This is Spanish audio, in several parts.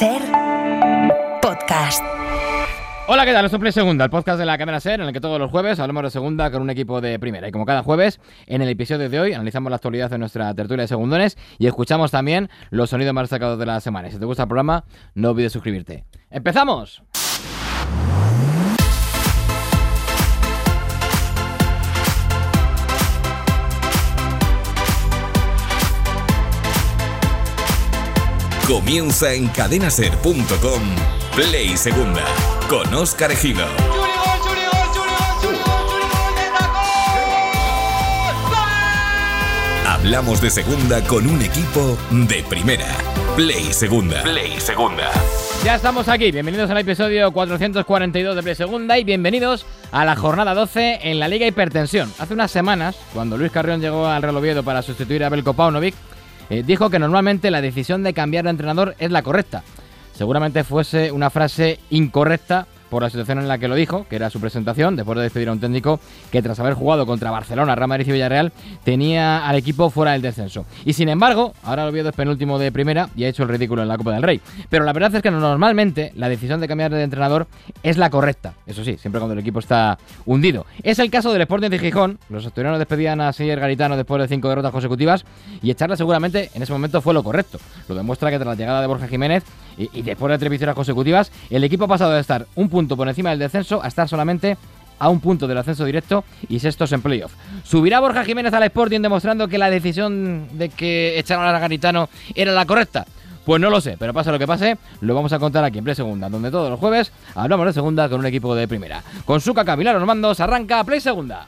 SER Podcast. Hola, ¿qué tal? Esto es Play Segunda, el podcast de la cadena SER, en el que todos los jueves hablamos de segunda con un equipo de primera. Y como cada jueves, en el episodio de hoy analizamos la actualidad de nuestra tertulia de segundones y escuchamos también los sonidos más destacados de la semana. Si te gusta el programa, no olvides suscribirte. ¡Empezamos! Comienza en cadenaser.com Play Segunda con Óscar Ejido. Hablamos de segunda con un equipo de primera. Play Segunda. Play Segunda. Ya estamos aquí, bienvenidos al episodio 442 de Play Segunda y bienvenidos a la jornada 12 en la Liga Hipertensión. Hace unas semanas, cuando Luis Carrión llegó al Real Oviedo para sustituir a Veljko Paunovic, dijo que normalmente la decisión de cambiar de entrenador es la correcta. Seguramente fuese una frase incorrecta por la situación en la que lo dijo, que era su presentación, después de despedir a un técnico que tras haber jugado contra Barcelona, Real Madrid y Villarreal, tenía al equipo fuera del descenso. Y sin embargo, ahora el Oviedo es penúltimo de primera y ha hecho el ridículo en la Copa del Rey. Pero la verdad es que normalmente la decisión de cambiar de entrenador es la correcta. Eso sí, siempre cuando el equipo está hundido. Es el caso del Sporting de Gijón. Los asturianos despedían a Siller Garitano después de 5 derrotas consecutivas y echarle seguramente en ese momento fue lo correcto. Lo demuestra que tras la llegada de Borja Jiménez y después de 3 victorias consecutivas, el equipo ha pasado de estar un punto por encima del descenso a estar solamente a un punto del ascenso directo y sextos en playoff. ¿Subirá Borja Jiménez al Sporting demostrando que la decisión de que echaron a Garitano era la correcta? Pues no lo sé, pero pase lo que pase, lo vamos a contar aquí en Play Segunda, donde todos los jueves hablamos de segunda con un equipo de primera. Con Suca Cavilar los mandos, arranca Play Segunda.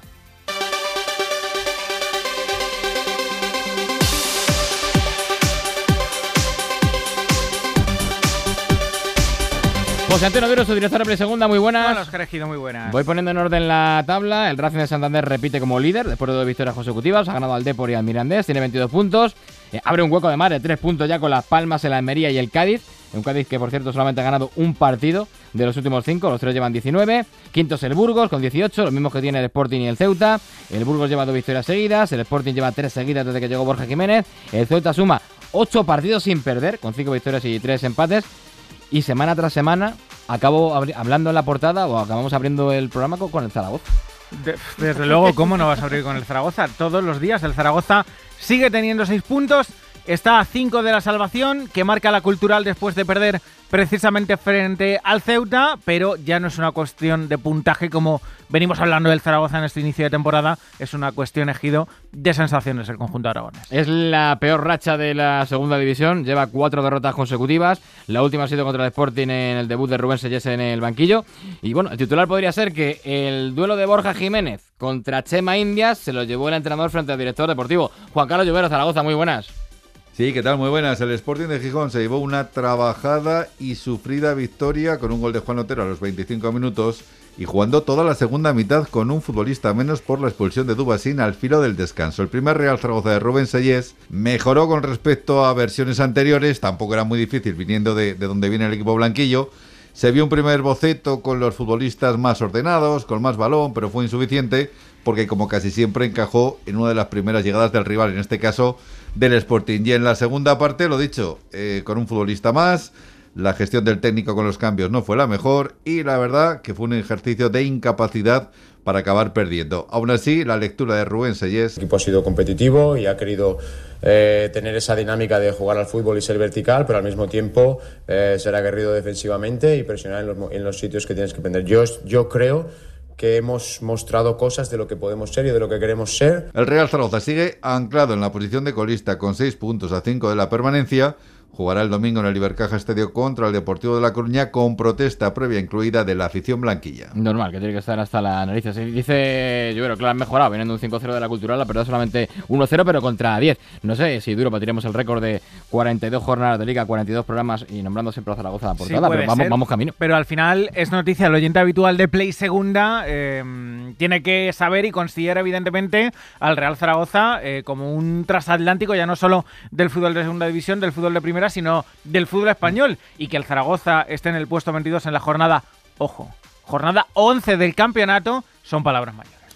José Antonio Duro, su director de Play Segunda, muy buenas. Hola, Óscar Ejido, muy buenas. Voy poniendo en orden la tabla. El Racing de Santander repite como líder después de 2 victorias consecutivas. Ha ganado al Depor y al Mirandés, tiene 22 puntos. Abre un hueco de mar de 3 puntos ya con Las Palmas, el Almería y el Cádiz. Un Cádiz que, por cierto, solamente ha ganado un partido de los últimos 5. Los 3 llevan 19. Quinto es el Burgos con 18, los mismos que tiene el Sporting y el Ceuta. El Burgos lleva 2 victorias seguidas. El Sporting lleva 3 seguidas desde que llegó Borja Jiménez. El Ceuta suma 8 partidos sin perder, con 5 victorias y 3 empates. Y semana tras semana acabo hablando en la portada o acabamos abriendo el programa con el Zaragoza. Desde luego, ¿cómo no vas a abrir con el Zaragoza? Todos los días el Zaragoza sigue teniendo 6 puntos, está a 5 de la salvación, que marca la Cultural después de perder precisamente frente al Ceuta, pero ya no es una cuestión de puntaje como venimos hablando del Zaragoza en este inicio de temporada, es una cuestión, Ejido, de sensaciones el conjunto aragonés. Es la peor racha de la segunda división, lleva 4 derrotas consecutivas, la última ha sido contra el Sporting en el debut de Rubén Sellés en el banquillo, y bueno, el titular podría ser que el duelo de Borja Jiménez contra Chema Indias se lo llevó el entrenador frente al director deportivo. Juan Carlos Llobero, Zaragoza, muy buenas. Sí, ¿qué tal? Muy buenas. El Sporting de Gijón se llevó una trabajada y sufrida victoria con un gol de Juan Otero a los 25 minutos y jugando toda la segunda mitad con un futbolista menos por la expulsión de Dubasín al filo del descanso. El primer Real Zaragoza de Rubén Sellés mejoró con respecto a versiones anteriores, tampoco era muy difícil viniendo de donde viene el equipo blanquillo. Se vio un primer boceto con los futbolistas más ordenados, con más balón, pero fue insuficiente porque como casi siempre encajó en una de las primeras llegadas del rival, en este caso del Sporting. Y en la segunda parte, lo dicho, con un futbolista más, la gestión del técnico con los cambios no fue la mejor y la verdad que fue un ejercicio de incapacidad para acabar perdiendo. Aún así, la lectura de Rubén Sellés. El equipo ha sido competitivo y ha querido tener esa dinámica de jugar al fútbol y ser vertical, pero al mismo tiempo ser aguerrido defensivamente y presionar en los sitios que tienes que prender. Yo creo que hemos mostrado cosas de lo que podemos ser y de lo que queremos ser. El Real Zaragoza sigue anclado en la posición de colista con 6 puntos a 5 de la permanencia. Jugará el domingo en el Ibercaja Estadio contra el Deportivo de La Coruña con protesta previa incluida de la afición blanquilla. Normal, que tiene que estar hasta la nariz. Dice Llobero, claro, han mejorado, viniendo un 5-0 de la Cultural, la verdad solamente 1-0, pero contra 10. No sé si Duro batiremos el récord de 42 jornadas de Liga, 42 programas y nombrando siempre a Zaragoza la portada, sí, pero vamos camino. Pero al final es noticia, el oyente habitual de Play Segunda tiene que saber y considera evidentemente al Real Zaragoza como un transatlántico, ya no solo del fútbol de segunda división, del fútbol de primera, sino del fútbol español, y que el Zaragoza esté en el puesto 22 en la jornada, ojo, jornada 11 del campeonato, son palabras mayores.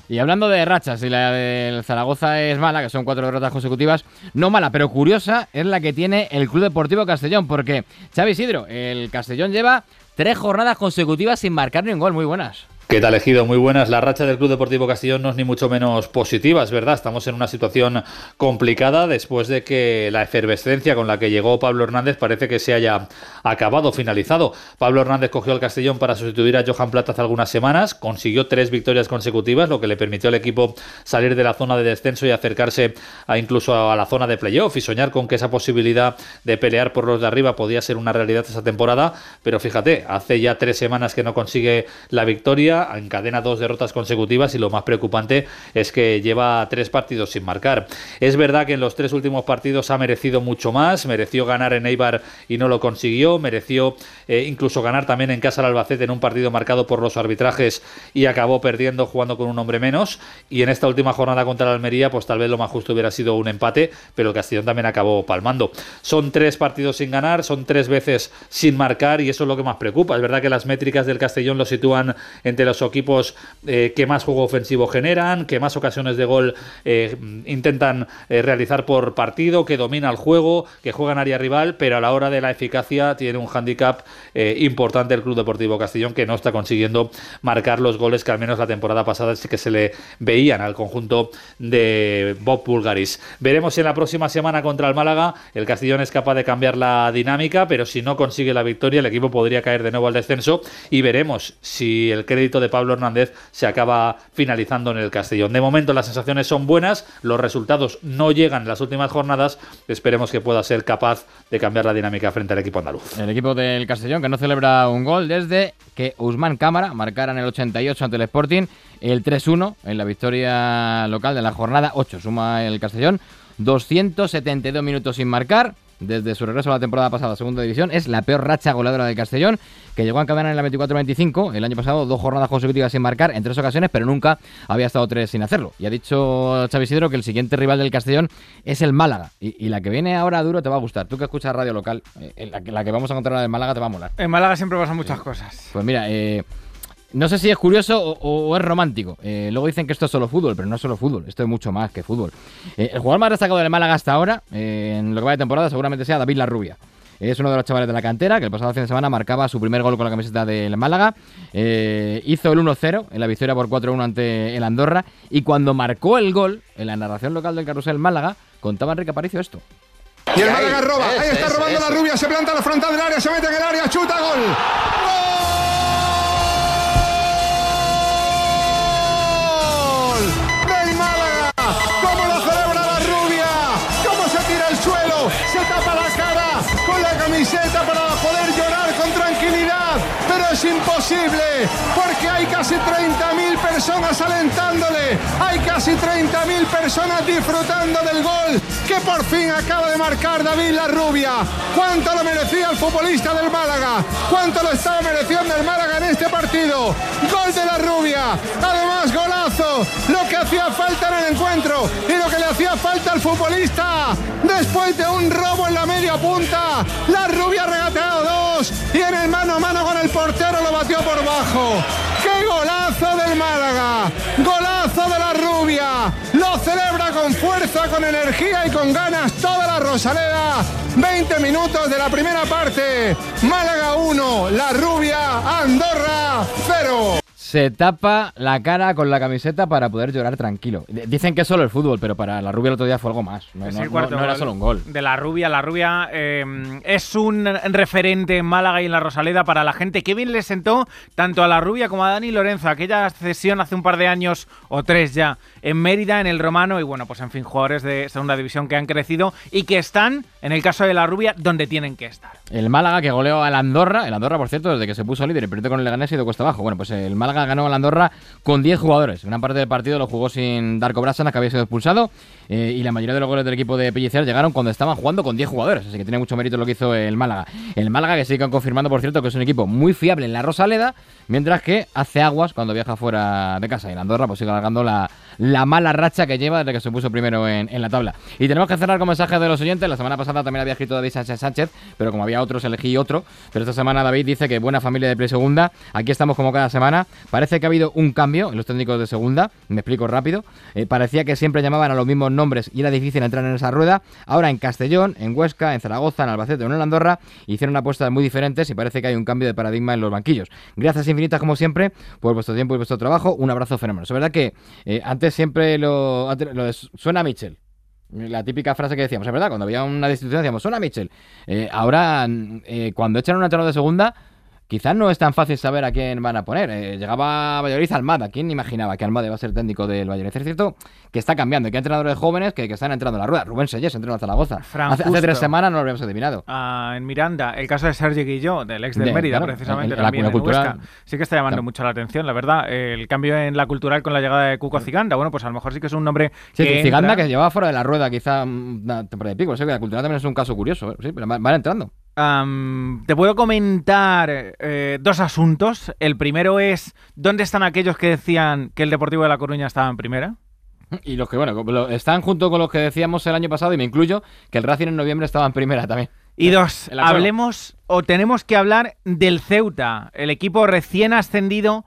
Y hablando de rachas, y la del Zaragoza es mala, que son 4 derrotas consecutivas, no mala, pero curiosa, es la que tiene el Club Deportivo Castellón, porque, Xavi Isidro, el Castellón lleva 3 jornadas consecutivas sin marcar ni un gol, muy buenas. ¿Qué tal, Ejido? Muy buenas. La racha del Club Deportivo Castellón no es ni mucho menos positiva, es verdad. Estamos en una situación complicada después de que la efervescencia con la que llegó Pablo Hernández parece que se haya acabado, finalizado. Pablo Hernández cogió al Castellón para sustituir a Johan Plata hace algunas semanas, consiguió 3 victorias consecutivas, lo que le permitió al equipo salir de la zona de descenso y acercarse incluso a la zona de playoff y soñar con que esa posibilidad de pelear por los de arriba podía ser una realidad esa temporada. Pero fíjate, hace ya 3 semanas que no consigue la victoria, encadena 2 derrotas consecutivas y lo más preocupante es que lleva 3 partidos sin marcar. Es verdad que en los 3 últimos partidos ha merecido mucho más, mereció ganar en Eibar y no lo consiguió, mereció incluso ganar también en casa al Albacete en un partido marcado por los arbitrajes y acabó perdiendo jugando con un hombre menos, y en esta última jornada contra la Almería pues tal vez lo más justo hubiera sido un empate, pero el Castellón también acabó palmando. Son 3 partidos sin ganar, son 3 veces sin marcar y eso es lo que más preocupa. Es verdad que las métricas del Castellón lo sitúan entre los equipos que más juego ofensivo generan, que más ocasiones de gol intentan realizar por partido, que domina el juego, que juega en área rival, pero a la hora de la eficacia tiene un hándicap importante el Club Deportivo Castellón, que no está consiguiendo marcar los goles que al menos la temporada pasada sí que se le veían al conjunto de Bob Bulgaris. Veremos si en la próxima semana contra el Málaga el Castellón es capaz de cambiar la dinámica, pero si no consigue la victoria el equipo podría caer de nuevo al descenso y veremos si el crédito de Pablo Hernández se acaba finalizando en el Castellón. De momento las sensaciones son buenas, los resultados no llegan en las últimas jornadas, esperemos que pueda ser capaz de cambiar la dinámica frente al equipo andaluz. El equipo del Castellón que no celebra un gol desde que Ousmane Cámara marcara en el 88 ante el Sporting el 3-1 en la victoria local de la jornada 8. Suma el Castellón 272 minutos sin marcar. Desde su regreso a la temporada pasada a Segunda División, es la peor racha goleadora del Castellón, que llegó a encadenar en la 24-25, el año pasado 2 jornadas consecutivas sin marcar en 3 ocasiones, pero nunca había estado 3 sin hacerlo. Y ha dicho Xavi Isidro que el siguiente rival del Castellón es el Málaga, y la que viene ahora duro te va a gustar. Tú que escuchas radio local, la que vamos a encontrar en Málaga te va a molar. En Málaga siempre pasan muchas cosas. Pues mira, no sé si es curioso o es romántico. Luego dicen que esto es solo fútbol, pero no es solo fútbol. Esto es mucho más que fútbol. El jugador más destacado del Málaga hasta ahora, en lo que va de temporada, seguramente sea David Larrubia. Es uno de los chavales de la cantera que el pasado fin de semana marcaba su primer gol con la camiseta del Málaga. Hizo el 1-0 en la victoria por 4-1 ante el Andorra. Y cuando marcó el gol, en la narración local del Carrusel Málaga, contaba Enrique Aparicio esto. Y el Málaga roba. Ahí está robando Larrubia. Se planta a la frontal del área. Se mete en el área. Chuta. Gol. Se tapa la cara con la camiseta para poder llorar con tranquilidad, pero es imposible porque hay casi 30.000 personas alentándole, hay casi 30.000 personas disfrutando del gol que por fin acaba de marcar David Larrubia. ¿Cuánto lo merecía el futbolista del Málaga? ¿Cuánto lo estaba mereciendo el Málaga en este partido? Gol de Larrubia, además golazo, lo que hacía falta en el encuentro y lo que le hacía falta al futbolista después de un robo en la media punta. Larrubia ha regateado 2 y en el mano a mano con el portero lo batió por bajo. ¡Qué golazo del Málaga! ¡Golazo de Larrubia! Lo celebra con fuerza, con energía y con ganas toda la Rosaleda. 20 minutos de la primera parte. Málaga 1, Larrubia, Andorra 0. Se tapa la cara con la camiseta para poder llorar tranquilo. Dicen que es solo el fútbol, pero para Larrubia el otro día fue algo más. No era solo un gol. De Larrubia. Larrubia es un referente en Málaga y en la Rosaleda para la gente. Qué bien le sentó tanto a Larrubia como a Dani Lorenzo. Aquella cesión hace un par de años o 3 ya en Mérida, en el Romano. Y bueno, pues en fin, jugadores de Segunda División que han crecido y que están, en el caso de Larrubia, donde tienen que estar. El Málaga que goleó al Andorra. El Andorra, por cierto, desde que se puso líder y perdió con el Leganés y de cuesta abajo. Bueno, pues el Málaga ganó al Andorra con 10 jugadores. Gran parte del partido lo jugó sin Darko Brasana, que había sido expulsado, y la mayoría de los goles del equipo de Pellicer llegaron cuando estaban jugando con 10 jugadores, así que tiene mucho mérito lo que hizo el Málaga. El Málaga que sigue confirmando, por cierto, que es un equipo muy fiable en la Rosaleda, mientras que hace aguas cuando viaja fuera de casa, y el Andorra pues sigue alargando la mala racha que lleva desde que se puso primero en la tabla. Y tenemos que cerrar con mensajes de los oyentes. La semana pasada también había escrito David Sánchez, pero como había otros elegí otro, pero esta semana David dice que buena familia de Play Segunda, aquí estamos como cada semana Parece que ha habido un cambio en los técnicos de segunda, me explico rápido. Parecía que siempre llamaban a los mismos nombres y era difícil entrar en esa rueda. Ahora en Castellón, en Huesca, en Zaragoza, en Albacete o en Andorra hicieron apuestas muy diferentes y parece que hay un cambio de paradigma en los banquillos. Gracias infinitas como siempre por vuestro tiempo y vuestro trabajo. Un abrazo fenómeno. Es verdad que antes siempre lo suena Michel. La típica frase que decíamos, es verdad, cuando había una destitución decíamos, suena Michel. Ahora, cuando echan un entrenador de segunda, quizás no es tan fácil saber a quién van a poner. Llegaba a Valladolid Almada. ¿Quién imaginaba que Almada iba a ser técnico del Valladolid? Es cierto que está cambiando, que hay entrenadores jóvenes que están entrando en la rueda. Rubén Sellés entró en Zaragoza. Hace 3 semanas no lo habíamos adivinado. En Miranda, el caso de Sergi Guilló, del ex del Mérida, claro, precisamente, también en Huesca. Sí que está llamando mucho la atención, la verdad. El cambio en la cultural con la llegada de Cuco Ciganda. Bueno, pues a lo mejor sí que es un nombre que Ciganda que llevaba fuera de la rueda quizá una temporada de pico. O sea que la cultural también es un caso curioso. Sí, pero van entrando. Te puedo comentar 2 asuntos. El primero es, ¿dónde están aquellos que decían que el Deportivo de La Coruña estaba en primera? Y los que, bueno, están junto con los que decíamos el año pasado, y me incluyo, que el Racing en noviembre estaba en primera también. Y 2, hablemos o tenemos que hablar del Ceuta, el equipo recién ascendido,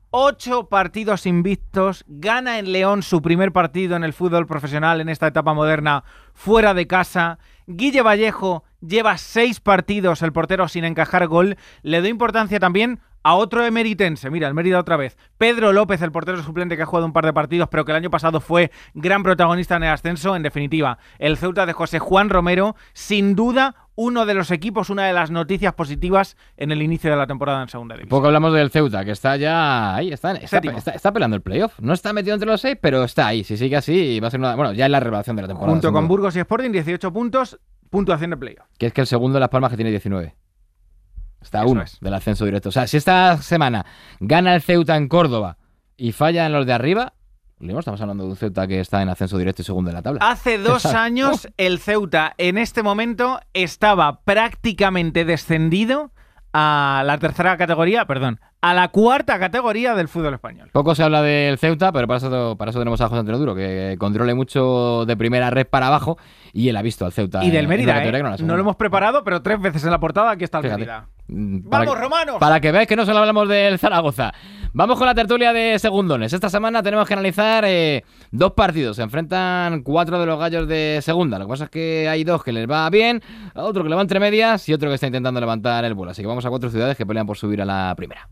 8 partidos invictos, gana en León su primer partido en el fútbol profesional en esta etapa moderna, fuera de casa. Guille Vallejo lleva 6 partidos, el portero, sin encajar gol. Le doy importancia también a otro emeritense, mira, el Mérida otra vez. Pedro López, el portero suplente que ha jugado un par de partidos, pero que el año pasado fue gran protagonista en el ascenso. En definitiva, el Ceuta de José Juan Romero, sin duda, uno de los equipos, una de las noticias positivas en el inicio de la temporada en segunda división. Poco hablamos del Ceuta, que está ya ahí, está peleando el playoff. No está metido entre los 6, pero está ahí. Si sigue así, va a ser ya es la revelación de la temporada. Junto con Burgos y Sporting, 18 puntos, puntuación de playoff. Que es que el segundo de Las Palmas, que tiene 19. Está a 1 del ascenso directo. O sea, si esta semana gana el Ceuta en Córdoba y falla en los de arriba, estamos hablando de un Ceuta que está en ascenso directo y segundo de la tabla. Hace 2 años el Ceuta en este momento estaba prácticamente descendido a la tercera categoría, a la cuarta categoría del fútbol español. Poco se habla del Ceuta, pero para eso tenemos a José Antonio Duro, que controle mucho de primera red para abajo, y él ha visto al Ceuta. Y del Mérida, no lo hemos preparado, pero 3 veces en la portada aquí está el Mérida. ¡Vamos, romanos! Para que veáis que no solo hablamos del Zaragoza. Vamos con la tertulia de segundones. Esta semana tenemos que analizar 2 partidos. Se enfrentan 4 de los gallos de segunda. Lo que pasa es que hay 2 que les va bien, otro que le va entre medias y otro que está intentando levantar el vuelo. Así que vamos a 4 ciudades que pelean por subir a la primera.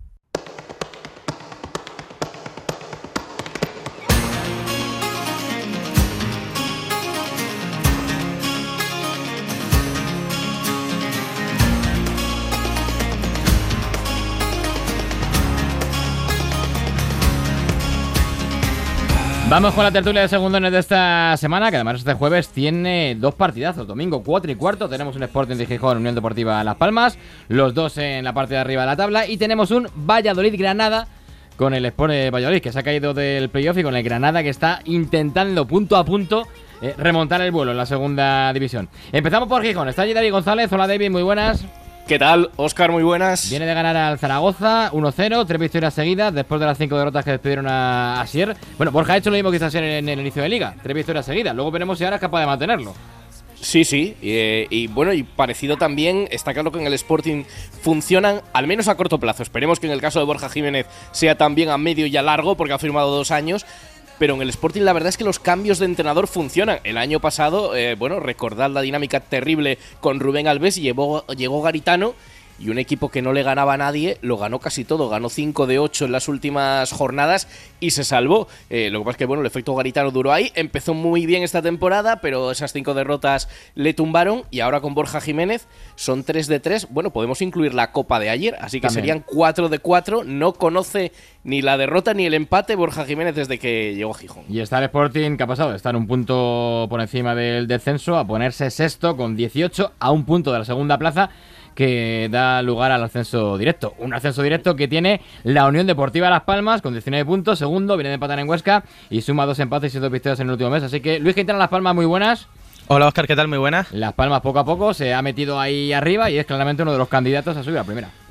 Vamos con la tertulia de segundones de esta semana, que además este jueves tiene 2 partidazos. Domingo 4 y cuarto tenemos un Sporting de Gijón, Unión Deportiva Las Palmas, los 2 en la parte de arriba de la tabla, y tenemos un Valladolid-Granada con el Sport Valladolid, que se ha caído del playoff, y con el Granada, que está intentando punto a punto remontar el vuelo en la segunda división. Empezamos por Gijón. Está allí David González. Hola David, muy buenas. ¿Qué tal, Óscar? Muy buenas. Viene de ganar al Zaragoza 1-0, 3 victorias seguidas después de las 5 derrotas que despidieron a Asier. Bueno, Borja ha hecho lo mismo que hizo Asier en el inicio de liga, 3 victorias seguidas. Luego veremos si ahora es capaz de mantenerlo. Sí, y parecido también, está claro que en el Sporting funcionan, al menos a corto plazo. Esperemos que en el caso de Borja Jiménez sea también a medio y a largo, porque ha firmado 2 años. Pero en el Sporting la verdad es que los cambios de entrenador funcionan. El año pasado, recordad la dinámica terrible con Rubén Alves, llegó Garitano, y un equipo que no le ganaba a nadie, lo ganó casi todo. Ganó 5 de 8 en las últimas jornadas y se salvó. Lo que pasa es que el efecto Garitano duró ahí. Empezó muy bien esta temporada, pero esas 5 derrotas le tumbaron. Y ahora con Borja Jiménez son 3 de 3. Bueno, podemos incluir la Copa de ayer, así que también serían 4 de 4. No conoce ni la derrota ni el empate Borja Jiménez desde que llegó a Gijón. Y está el Sporting, ¿qué ha pasado? Está en un punto por encima del descenso, a ponerse sexto con 18, a un punto de la segunda plaza, que da lugar al ascenso directo. Un ascenso directo que tiene la Unión Deportiva Las Palmas con 19 puntos, segundo, viene de empatar en Huesca y suma 2 empates y 2 victorias en el último mes. Así que Luis Quintana, Las Palmas, muy buenas. Hola Óscar, ¿qué tal? Muy buenas. Las Palmas poco a poco se ha metido ahí arriba y es claramente uno de los candidatos a subir a primera.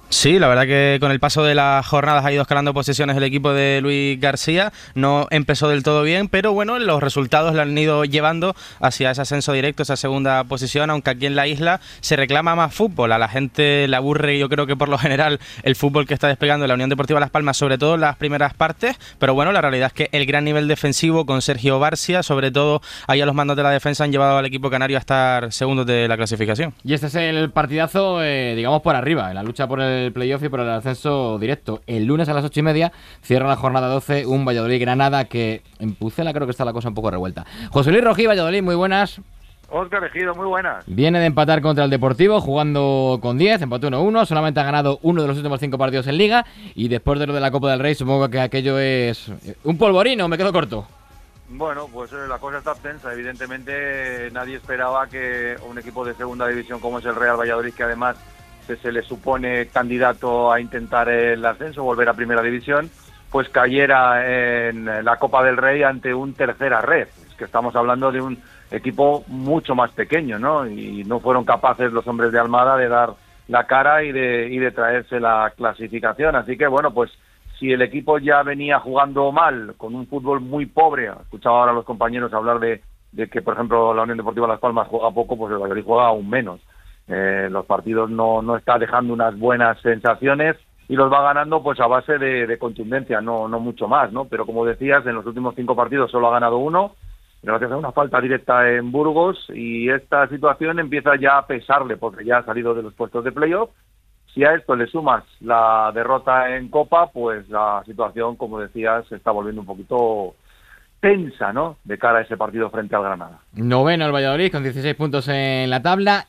Sí, la verdad que con el paso de las jornadas ha ido escalando posiciones el equipo de Luis García. No empezó del todo bien, pero bueno, los resultados lo han ido llevando hacia ese ascenso directo, esa segunda posición, aunque aquí en la isla se reclama más fútbol. A la gente le aburre, yo creo que por lo general, el fútbol que está desplegando la Unión Deportiva Las Palmas, sobre todo en las primeras partes, pero bueno, la realidad es que el gran nivel defensivo con Sergio Barcia, sobre todo ahí a los mandos de la defensa, han llevado al equipo canario a estar segundos de la clasificación. Y este es el partidazo, digamos, por arriba, en la lucha por el playoff y por el ascenso directo. El lunes a las 8:30 cierra la jornada 12 un Valladolid-Granada que en Pucela creo que está la cosa un poco revuelta. José Luis Rojí, Valladolid, muy buenas. Óscar Ejido, muy buenas. Viene de empatar contra el Deportivo jugando con 10, empató 1-1, solamente ha ganado uno de los últimos 5 partidos en Liga y después de lo de la Copa del Rey supongo que aquello es un polvorino, me quedo corto. Bueno, pues la cosa está tensa. Evidentemente nadie esperaba que un equipo de segunda división como es el Real Valladolid, que además se le supone candidato a intentar el ascenso, volver a primera división, pues cayera en la Copa del Rey ante un tercera red. Es que estamos hablando de un equipo mucho más pequeño, ¿no? Y no fueron capaces los hombres de Almada de dar la cara y de traerse la clasificación. Así que bueno, pues si el equipo ya venía jugando mal, con un fútbol muy pobre, escuchaba ahora a los compañeros hablar de que, por ejemplo, la Unión Deportiva Las Palmas juega poco, pues el Valladolid juega aún menos. Los partidos no está dejando unas buenas sensaciones y los va ganando pues a base de contundencia, no mucho más, ¿no? Pero como decías, en los últimos 5 partidos solo ha ganado uno, gracias a una falta directa en Burgos, y esta situación empieza ya a pesarle porque ya ha salido de los puestos de playoff. Si a esto le sumas la derrota en Copa, pues la situación, como decías, se está volviendo un poquito tensa, ¿no?, de cara a ese partido frente al Granada. Noveno el Valladolid con 16 puntos en la tabla,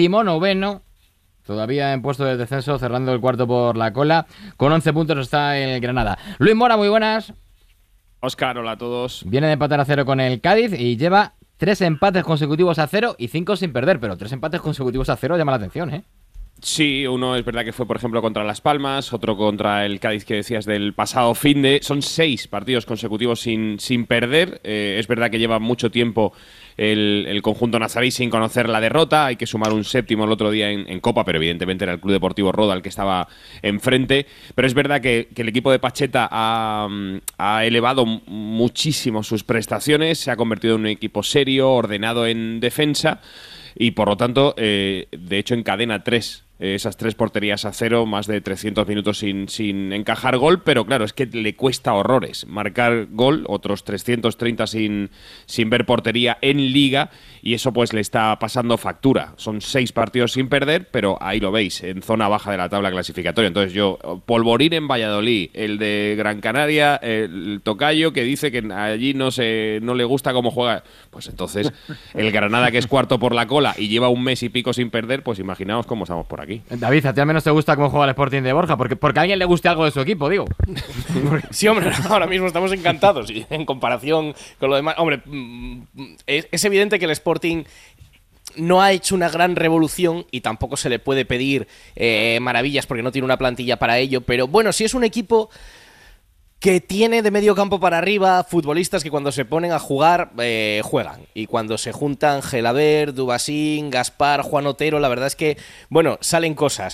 19º todavía en puesto de descenso, cerrando el cuarto por la cola, con 11 puntos está el Granada. Luis Mora, muy buenas. Óscar, hola a todos. Viene de empatar a 0 con el Cádiz y lleva 3 empates consecutivos a 0 y 5 sin perder, pero 3 empates consecutivos a 0 llama la atención, ¿eh? Sí, uno es verdad que fue, por ejemplo, contra Las Palmas, otro contra el Cádiz que decías del pasado finde. Son 6 partidos consecutivos sin perder. Es verdad que lleva mucho tiempo el conjunto nazarí sin conocer la derrota. Hay que sumar un 7º el otro día en Copa, pero evidentemente era el Club Deportivo Roda el que estaba enfrente. Pero es verdad que el equipo de Pacheta ha elevado muchísimo sus prestaciones, se ha convertido en un equipo serio, ordenado en defensa y por lo tanto, de hecho, encadena esas 3 porterías a 0, más de 300 minutos sin encajar gol, pero claro, es que le cuesta horrores marcar gol, otros 330 sin ver portería en Liga, y eso pues le está pasando factura. Son 6 partidos sin perder, pero ahí lo veis, en zona baja de la tabla clasificatoria. Entonces yo, polvorín en Valladolid, el de Gran Canaria, el tocayo que dice que allí no le gusta cómo juega, pues entonces el Granada, que es cuarto por la cola y lleva un mes y pico sin perder, pues imaginaos cómo estamos por aquí. David, ¿a ti al menos te gusta cómo juega el Sporting de Borja? Porque a alguien le guste algo de su equipo, digo. Sí, hombre, ahora mismo estamos encantados y en comparación con lo demás. Hombre, es evidente que el Sporting no ha hecho una gran revolución y tampoco se le puede pedir maravillas porque no tiene una plantilla para ello, pero bueno, sí es un equipo que tiene de medio campo para arriba futbolistas que cuando se ponen a jugar juegan, y cuando se juntan Gelabert, Dubasín, Gaspar, Juan Otero, la verdad es que, bueno, salen cosas.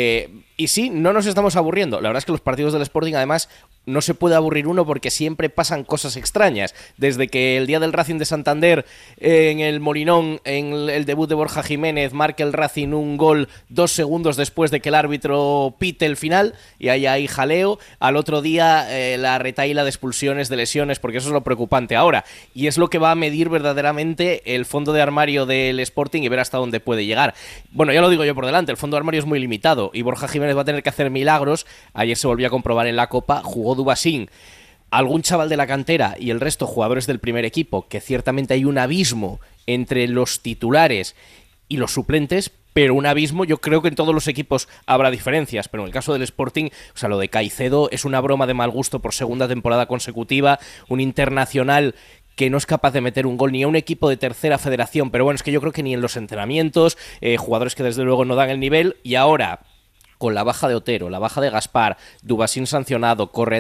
Y sí, no nos estamos aburriendo. La verdad es que los partidos del Sporting, además, no se puede aburrir uno porque siempre pasan cosas extrañas. Desde que el día del Racing de Santander, en el Molinón, en el debut de Borja Jiménez, marca el Racing un gol 2 segundos después de que el árbitro pite el final, y hay jaleo. Al otro día, la retahíla de expulsiones, de lesiones, porque eso es lo preocupante ahora. Y es lo que va a medir verdaderamente el fondo de armario del Sporting y ver hasta dónde puede llegar. Bueno, ya lo digo yo por delante, el fondo de armario es muy limitado y Borja Jiménez va a tener que hacer milagros. Ayer se volvió a comprobar en la Copa, jugó Dubasín, algún chaval de la cantera y el resto jugadores del primer equipo, que ciertamente hay un abismo entre los titulares y los suplentes, pero un abismo. Yo creo que en todos los equipos habrá diferencias, pero en el caso del Sporting, o sea, lo de Caicedo es una broma de mal gusto por segunda temporada consecutiva, un internacional que no es capaz de meter un gol ni a un equipo de tercera federación, pero bueno, es que yo creo que ni en los entrenamientos, jugadores que desde luego no dan el nivel, y ahora con la baja de Otero, la baja de Gaspar, Dubasín sancionado, Corredera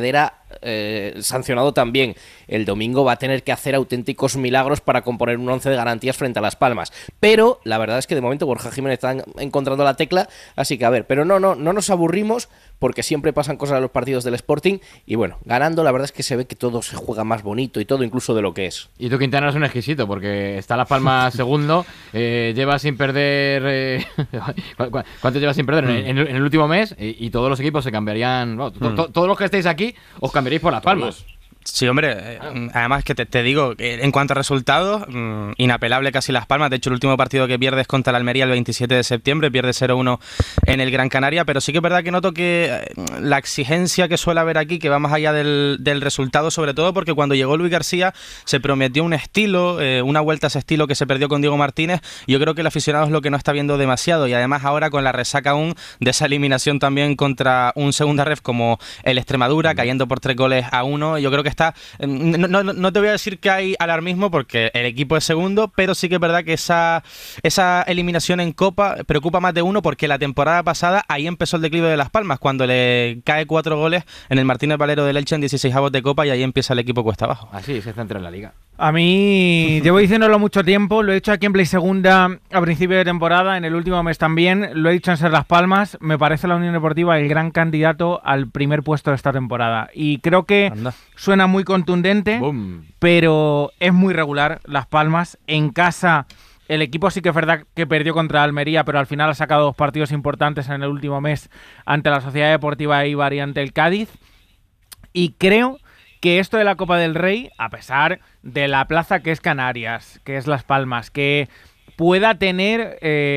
sancionado también. El domingo va a tener que hacer auténticos milagros para componer un 11 de garantías frente a Las Palmas. Pero la verdad es que de momento Borja Jiménez está encontrando la tecla, así que a ver, pero no nos aburrimos porque siempre pasan cosas en los partidos del Sporting y bueno, ganando la verdad es que se ve que todo se juega más bonito y todo incluso de lo que es. Y tú, Quintana, es un exquisito porque está Las Palmas segundo, lleva sin perder... ¿Cuánto lleva sin perder? En el último mes y todos los equipos se cambiarían... Todos los que estéis aquí os cambiaríais por Las Palmas. Sí, hombre, además que te digo, en cuanto a resultados, inapelable casi Las Palmas. De hecho, el último partido que pierdes contra la Almería el 27 de septiembre, pierde 0-1 en el Gran Canaria, pero sí que es verdad que noto que la exigencia que suele haber aquí, que va más allá del resultado, sobre todo porque cuando llegó Luis García se prometió un estilo, una vuelta a ese estilo que se perdió con Diego Martínez. Yo creo que el aficionado es lo que no está viendo demasiado y además ahora con la resaca aún de esa eliminación también contra un segunda ref como el Extremadura, cayendo por 3-1, yo creo que está... No te voy a decir que hay alarmismo porque el equipo es segundo, pero sí que es verdad que esa eliminación en Copa preocupa más de uno porque la temporada pasada ahí empezó el declive de Las Palmas, cuando le cae 4 goles en el Martínez Valero del Elche en 16avos de Copa y ahí empieza el equipo cuesta abajo. Así se centra en la Liga. A mí, llevo diciéndolo mucho tiempo, lo he hecho aquí en Play Segunda a principio de temporada, en el último mes también, lo he dicho en Ser Las Palmas, me parece la Unión Deportiva el gran candidato al primer puesto de esta temporada. Y creo que suena muy contundente, pero es muy regular Las Palmas. En casa, el equipo sí que es verdad que perdió contra Almería, pero al final ha sacado 2 partidos importantes en el último mes ante la Sociedad Deportiva Eibar y ante el Cádiz. Y creo que esto de la Copa del Rey, a pesar de la plaza que es Canarias, que es Las Palmas, que pueda tener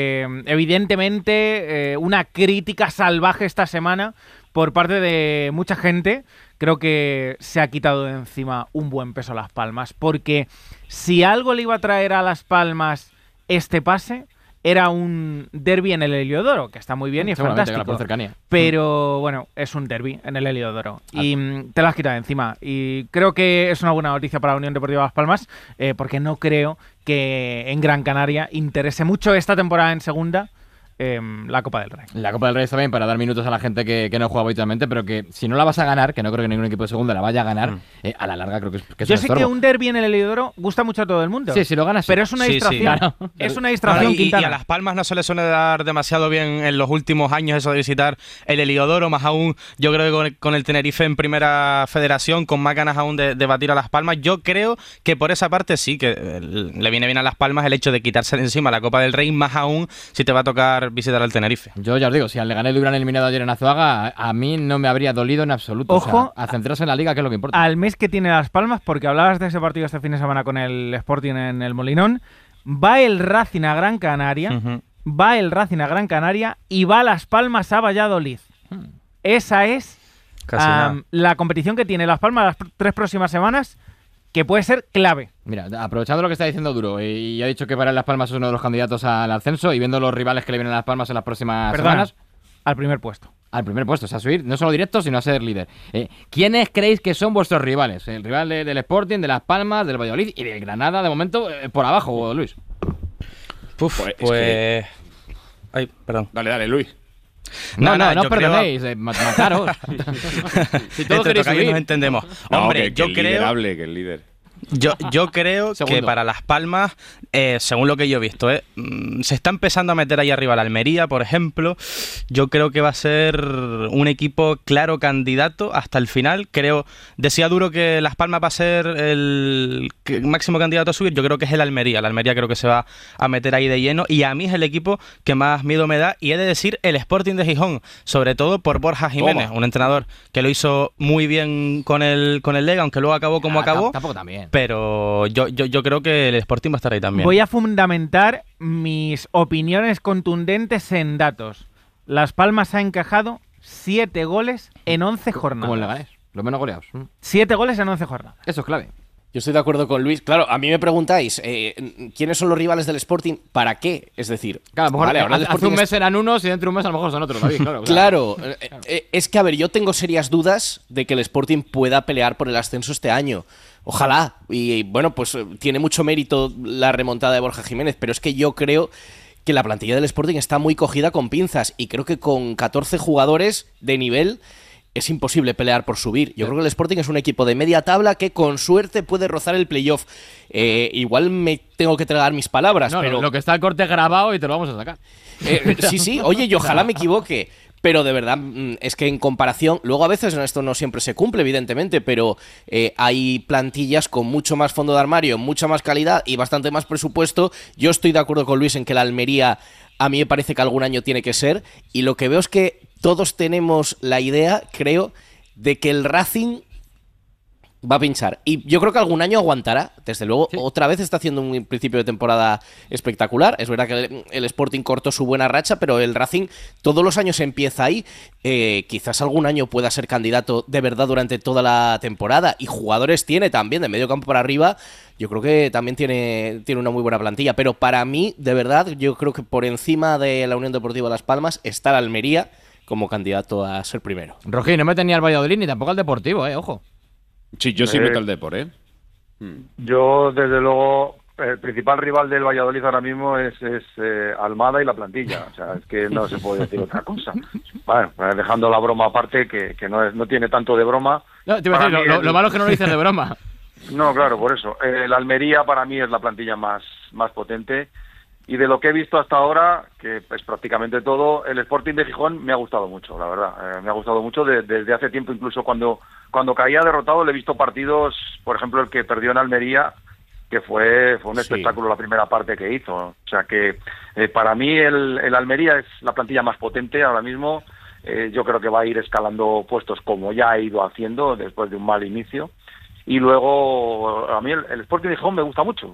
evidentemente una crítica salvaje esta semana por parte de mucha gente, creo que se ha quitado de encima un buen peso a Las Palmas, porque si algo le iba a traer a Las Palmas este pase, era un derbi en el Heliodoro, que está muy bien y es fantástico. Por cercanía. Pero bueno, es un derbi en el Heliodoro y te lo has quitado de encima. Y creo que es una buena noticia para la Unión Deportiva Las Palmas, porque no creo que en Gran Canaria interese mucho esta temporada en segunda la Copa del Rey. La Copa del Rey está bien para dar minutos a la gente que no juega habitualmente, pero que si no la vas a ganar, que no creo que ningún equipo de segunda la vaya a ganar, a la larga creo que es Yo un sé estorbo. que un derbi en el Heliodoro gusta mucho a todo el mundo. Sí, si lo ganas. Pero es una distracción. Claro. Es una distracción, y a Las Palmas no se le suele dar demasiado bien en los últimos años eso de visitar el Heliodoro, más aún yo creo que con el Tenerife en Primera Federación, con más ganas aún de batir a Las Palmas. Yo creo que por esa parte sí, que le viene bien a Las Palmas el hecho de quitarse de encima la Copa del Rey, más aún si te va a tocar visitar al Tenerife. Yo ya os digo, si al Leganés le hubieran eliminado ayer en Azuaga, a mí no me habría dolido en absoluto. Ojo, o sea, a centrarse en la Liga, que es lo que importa. Al mes que tiene Las Palmas, porque hablabas de ese partido este fin de semana con el Sporting en el Molinón, va el Racing a Gran Canaria, va el Racing a Gran Canaria y va Las Palmas a Valladolid. Esa es la competición que tiene Las Palmas las 3 próximas semanas, que puede ser clave. Mira, aprovechando lo que está diciendo Duro, y ha dicho que para Las Palmas es uno de los candidatos al ascenso, y viendo los rivales que le vienen a Las Palmas en las próximas semanas... Al primer puesto. Al primer puesto, o sea, subir no solo directo, sino a ser líder. ¿Quiénes creéis que son vuestros rivales? El rival del Sporting, de Las Palmas, del Valladolid y del Granada, de momento, por abajo, Luis. Pues... Ay, perdón. Dale, Luis. No perdonéis, mataros. Si todos queréis subir. Nos entendemos. No, hombre, yo el creo... líder hable, que el líder. Yo creo que para Las Palmas, según lo que yo he visto, se está empezando a meter ahí arriba la Almería, por ejemplo. Yo creo que va a ser un equipo claro candidato hasta el final. Decía Duro que Las Palmas va a ser el máximo candidato a subir. Yo creo que es el Almería. La Almería creo que se va a meter ahí de lleno. Y a mí es el equipo que más miedo me da. Y he de decir el Sporting de Gijón, sobre todo por Borja Jiménez, un entrenador que lo hizo muy bien con el Lega, aunque luego acabó como acabó. Tampoco también. Pero yo creo que el Sporting va a estar ahí también. Voy a fundamentar mis opiniones contundentes en datos. Las Palmas ha encajado 7 goles en 11 jornadas. Como el Leganés, los menos goleados. 7 goles en 11 jornadas. Eso es clave. Yo estoy de acuerdo con Luis. Claro, a mí me preguntáis, ¿quiénes son los rivales del Sporting? ¿Para qué? Es decir, claro, a lo mejor vale, ahora el hace un mes eran unos y dentro de un mes a lo mejor son otros, David. Claro, es que, a ver, yo tengo serias dudas de que el Sporting pueda pelear por el ascenso este año. Ojalá. Y bueno, pues tiene mucho mérito la remontada de Borja Jiménez, pero es que yo creo que la plantilla del Sporting está muy cogida con pinzas y creo que con 14 jugadores de nivel es imposible pelear por subir. Yo creo que el Sporting es un equipo de media tabla que con suerte puede rozar el playoff. Igual me tengo que tragar mis palabras, pero lo que está el corte grabado y te lo vamos a sacar. Sí, oye, y ojalá me equivoque. Pero de verdad, es que en comparación, luego a veces esto no siempre se cumple, evidentemente, pero hay plantillas con mucho más fondo de armario, mucha más calidad y bastante más presupuesto. Yo estoy de acuerdo con Luis en que la Almería a mí me parece que algún año tiene que ser, y lo que veo es que todos tenemos la idea, creo, de que el Racing va a pinchar. Y yo creo que algún año aguantará. Desde luego, otra vez está haciendo un principio de temporada espectacular. Es verdad que el Sporting cortó su buena racha, pero el Racing todos los años empieza ahí. Quizás algún año pueda ser candidato de verdad durante toda la temporada. Y jugadores tiene también, de medio campo para arriba. Yo creo que también tiene una muy buena plantilla. Pero para mí, de verdad, yo creo que por encima de la Unión Deportiva Las Palmas está la Almería como candidato a ser primero. Rojí, no mete ni al Valladolid ni tampoco al Deportivo, ojo. Sí, yo sí meto el Depor, Yo, desde luego, el principal rival del Valladolid ahora mismo es Almada y la plantilla. O sea, es que no se puede decir otra cosa. Bueno, dejando la broma aparte, que no tiene tanto de broma. No, te iba a decir, lo malo es que no lo dices de broma. No, claro, por eso. La Almería para mí es la plantilla más potente. Y de lo que he visto hasta ahora, que es prácticamente todo, el Sporting de Gijón me ha gustado mucho, la verdad. Me ha gustado mucho desde hace tiempo, incluso cuando caía derrotado, le he visto partidos, por ejemplo, el que perdió en Almería, que fue un espectáculo la primera parte que hizo. O sea que para mí el Almería es la plantilla más potente ahora mismo. Yo creo que va a ir escalando puestos como ya ha ido haciendo después de un mal inicio. Y luego, a mí el Sporting de Gijón me gusta mucho.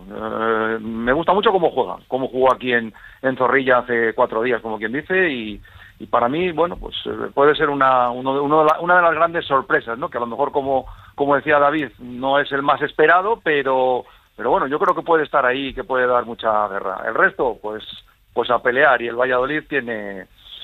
Me gusta mucho cómo juega, cómo jugó aquí en Zorrilla hace 4 días, como quien dice, y para mí, bueno, pues puede ser una de las grandes sorpresas, ¿no? Que a lo mejor, como decía David, no es el más esperado, pero bueno, yo creo que puede estar ahí, que puede dar mucha guerra. El resto, pues a pelear, y el Valladolid tiene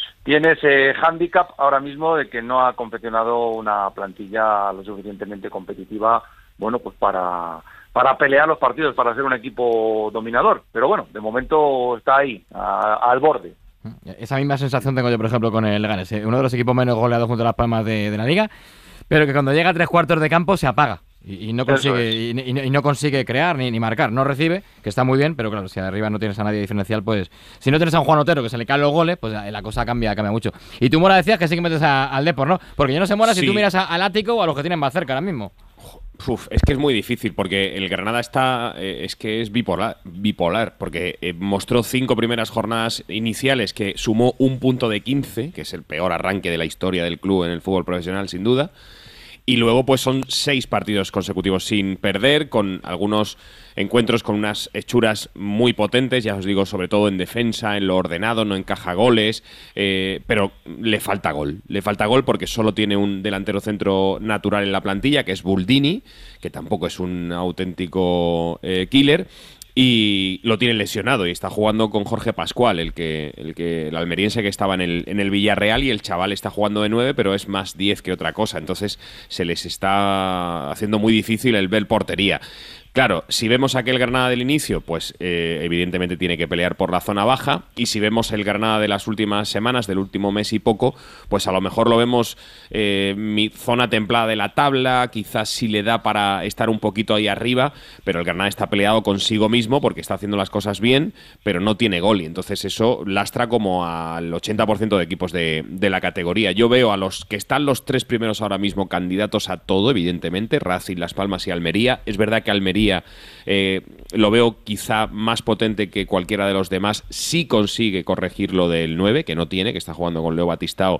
ese hándicap ahora mismo de que no ha confeccionado una plantilla lo suficientemente competitiva, bueno, pues para pelear los partidos, para ser un equipo dominador. Pero bueno, de momento está ahí, al borde. Esa misma sensación tengo yo, por ejemplo, con el Leganés, uno de los equipos menos goleados junto a Las Palmas de la Liga, pero que cuando llega a 3/4 de campo se apaga. Y no consigue y no consigue crear ni marcar, no recibe, que está muy bien, pero claro, si arriba no tienes a nadie diferencial, pues si no tienes a un Juan Otero que se le caen los goles, pues la cosa cambia mucho. Y tú, Mora, decías que sí que metes al Depor, ¿no? Porque yo no sé, Mora, si tú miras al Ático o a los que tienen más cerca ahora mismo. Es que es muy difícil porque el Granada es bipolar, porque mostró 5 primeras jornadas iniciales que sumó 1 punto de 15, que es el peor arranque de la historia del club en el fútbol profesional, sin duda. Y luego pues son 6 partidos consecutivos sin perder, con algunos encuentros con unas hechuras muy potentes, ya os digo, sobre todo en defensa, en lo ordenado, no encaja goles, pero le falta gol porque solo tiene un delantero centro natural en la plantilla, que es Buldini, que tampoco es un auténtico killer. Y lo tiene lesionado y está jugando con Jorge Pascual, el almeriense que estaba en el Villarreal, y el chaval está jugando de 9, pero es más 10 que otra cosa. Entonces se les está haciendo muy difícil el ver portería. Claro, si vemos aquel Granada del inicio, pues evidentemente tiene que pelear por la zona baja, y si vemos el Granada de las últimas semanas, del último mes y poco, pues a lo mejor lo vemos mi zona templada de la tabla, quizás sí le da para estar un poquito ahí arriba, pero el Granada está peleado consigo mismo porque está haciendo las cosas bien, pero no tiene gol, y entonces eso lastra como al 80% de equipos de la categoría. Yo veo a los que están los 3 primeros ahora mismo candidatos a todo, evidentemente, Racing, Las Palmas y Almería. Es verdad que Almería lo veo quizá más potente que cualquiera de los demás si consigue corregir lo del 9, que no tiene, que está jugando con Leo Batistao,